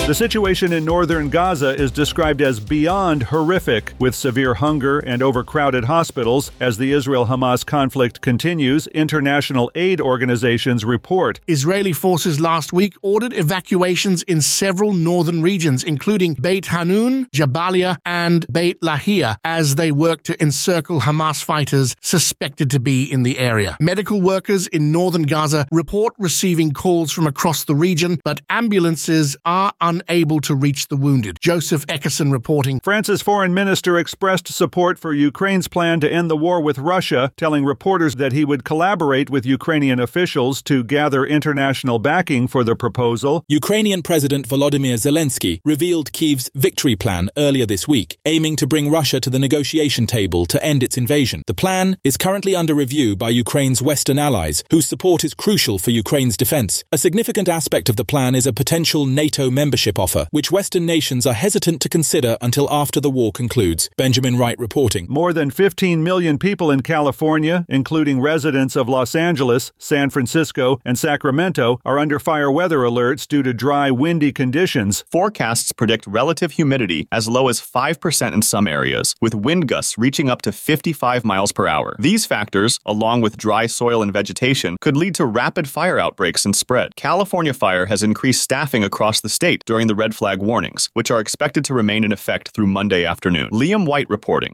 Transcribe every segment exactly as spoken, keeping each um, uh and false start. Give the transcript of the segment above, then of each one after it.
The situation in northern Gaza is described as beyond horrific, with severe hunger and overcrowded hospitals. As the Israel-Hamas conflict continues, international aid organizations report. Israeli forces last week ordered evacuations in several northern regions, including Beit Hanun, Jabalia, and Beit Lahia, as they work to encircle Hamas fighters suspected to be in the area. Medical workers in northern Gaza report receiving calls from across the region, but ambulances are unable to reach the wounded. Joseph Eckerson reporting. France's foreign minister expressed support for Ukraine's plan to end the war with Russia, telling reporters that he would collaborate with Ukrainian officials to gather international backing for the proposal. Ukrainian President Volodymyr Zelensky revealed Kyiv's victory plan earlier this week, aiming to bring Russia to the negotiation table to end its invasion. The plan is currently under review by Ukraine's Western allies, whose support is crucial for Ukraine's defense. A significant aspect of the plan is a potential NATO membership offer, which Western nations are hesitant to consider until after the war concludes. Benjamin Wright reporting. More than fifteen million people in California, including residents of Los Angeles, San Francisco, and Sacramento, are under fire weather alerts due to dry, windy conditions. Forecasts predict relative humidity as low as five percent in some areas, with wind gusts reaching up to fifty-five miles per hour. These factors, along with dry soil and vegetation, could lead to rapid fire outbreaks and spread. California Fire has increased staffing across the state during the red flag warnings, which are expected to remain in effect through Monday afternoon. Liam White reporting.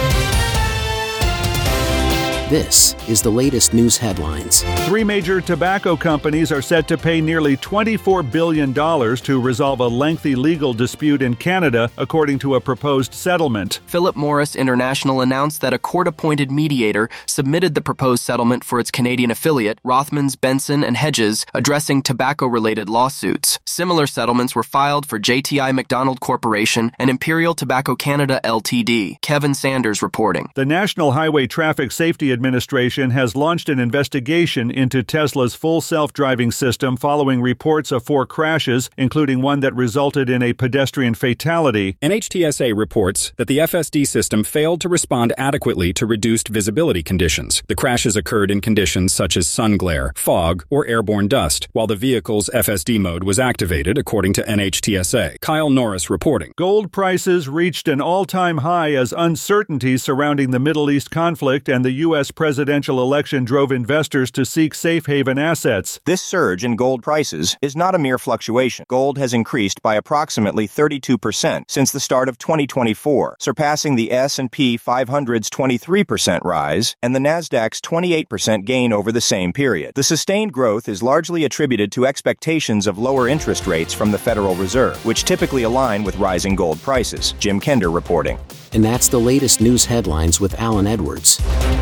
This is the latest news headlines. Three major tobacco companies are set to pay nearly twenty-four billion dollars to resolve a lengthy legal dispute in Canada, according to a proposed settlement. Philip Morris International announced that a court-appointed mediator submitted the proposed settlement for its Canadian affiliate, Rothmans, Benson and Hedges, addressing tobacco-related lawsuits. Similar settlements were filed for J T I McDonald Corporation and Imperial Tobacco Canada Limited. Kevin Sanders reporting. The National Highway Traffic Safety Administration has launched an investigation into Tesla's full self-driving system following reports of four crashes, including one that resulted in a pedestrian fatality. N H T S A reports that the F S D system failed to respond adequately to reduced visibility conditions. The crashes occurred in conditions such as sun glare, fog, or airborne dust, while the vehicle's F S D mode was activated, according to N H T S A. Kyle Norris reporting. Gold prices reached an all-time high as uncertainties surrounding the Middle East conflict and the U S presidential election drove investors to seek safe haven assets. This surge in gold prices is not a mere fluctuation. Gold has increased by approximately thirty-two percent since the start of twenty twenty-four, surpassing the S and P five hundred's twenty-three percent rise and the Nasdaq's twenty-eight percent gain over the same period. The sustained growth is largely attributed to expectations of lower interest rates from the Federal Reserve, which typically align with rising gold prices. Jim Kender reporting. And that's the latest news headlines with Alan Edwards.